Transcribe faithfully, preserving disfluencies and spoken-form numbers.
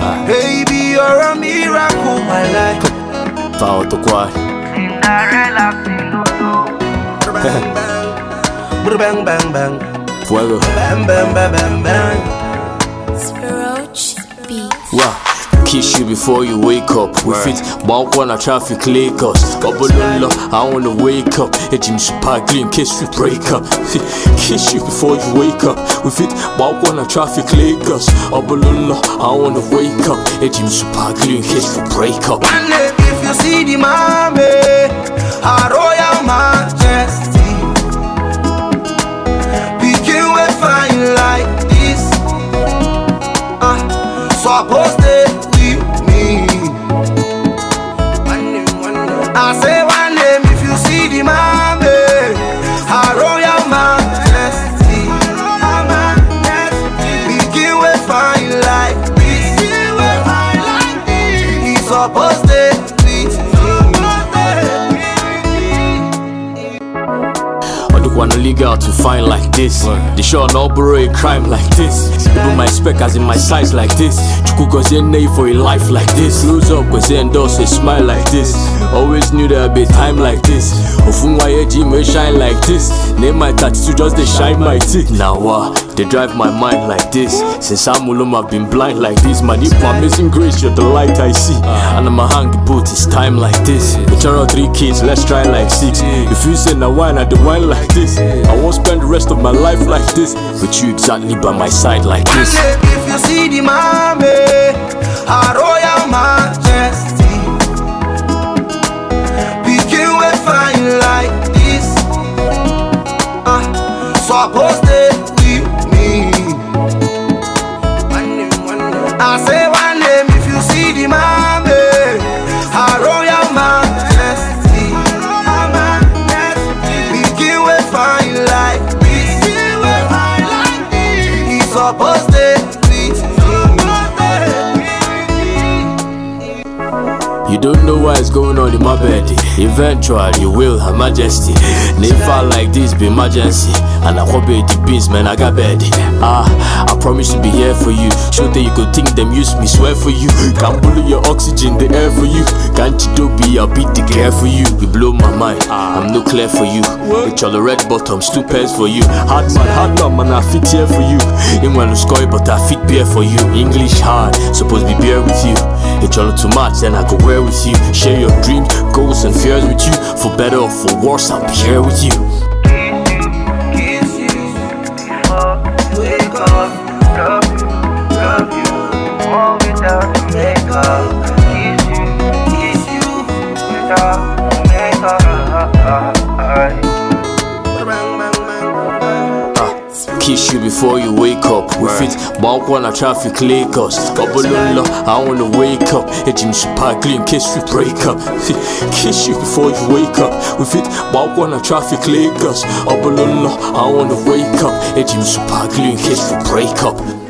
Baby, you're a miracle, I like. Found the quad. Cinderella, bang bang, bang bang bang, Fuego. Bang bang bang bang bang. Spiroach Beats. Wow. Kiss you before you wake up. We fit walk on a traffic Lagos. Obololo, I wanna wake up. A gym super in case we break up. Kiss you before you wake up. We fit walk on a traffic Lagos. Obololo, I wanna wake up. A gym super in case we break up. One day if you see the mommy, her royal majesty, begin with fine like this. Uh, supposed to I say one name if you see the mommy, her royal majesty, begin with fine like this. He's supposed to be. I don't wanna legal to find like this. They sure no borrow a crime like this. Even my spec as in my size like this. Chuku cause you name for a life like this. Lose up cause you endorse a smile like this. Always knew there'd be time like this. Ofun why gym will shine like this. Name my tattoo just they shine my teeth. Now uh, they drive my mind like this. Since I'm Mulum I've been blind like this. My deep amazing grace, you're the light I see. And I'ma hang the boot, it's time like this. We turn out three kids, let's try like six. If you say na wine, I do wine like this. I won't spend the rest of my life like this. With you exactly by my side like this. If you see the mommy, her royal majesty, begin with fine like this. Uh, supposed to be me. I say one name if you see the mommy, her royal majesty, begin with fine like this. He's supposed to be. You don't know what is going on in my bed. Eventually you will, Her Majesty. Never like this be emergency. And I hope it beans, man, I got bed. Ah, I promise to be here for you. Sure that you could think them use me, swear for you. Can't bully your oxygen, the air for you. Can't you do be, I'll beat the care for you. You blow my mind, I'm no clear for you. It's all the red bottoms, two pairs for you. Hard man, hard man, man, I fit here for you. In one score, but I fit beer for you. English hard, supposed to be beer with you. It's all too much, then I go wear with you. Share your dreams, goals and fears with you. For better or for worse, I'll be here with you. Kiss you, kiss you, before you wake up. Love you, love you, more without the makeup. Kiss you, kiss you, without the makeup. Kiss you before you wake up. We fit walk on a traffic Lagos. Obololo, I wanna wake up. A gym super clean in case we break up. Kiss you before you wake up. We fit walk on a traffic Lagos. Obololo, I wanna wake up. A gym super clean in case we break up.